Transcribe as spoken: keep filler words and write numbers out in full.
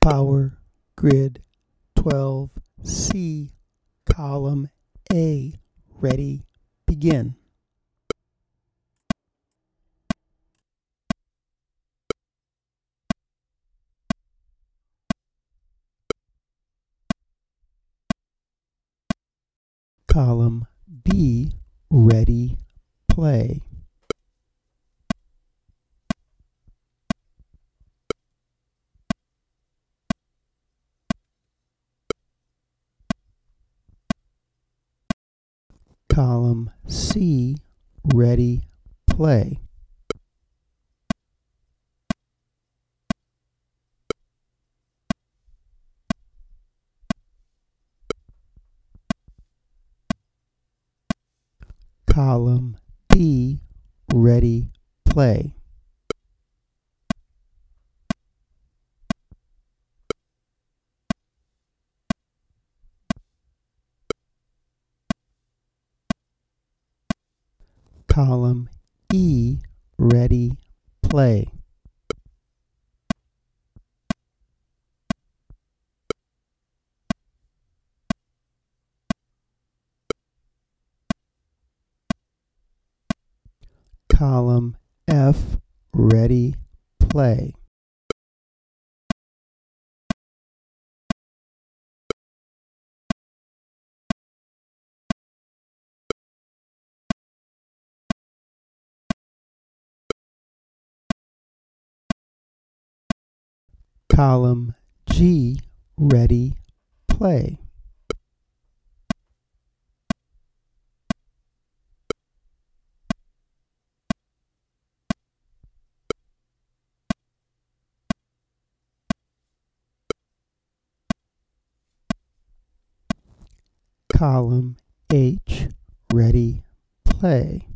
Power Grid twelve C, column A. Ready, begin. Column B, ready, play. Column C, ready, play. Column D, ready, play. Column E, ready, play. Column F, ready, play. Column G, ready, play. Column H, ready, play.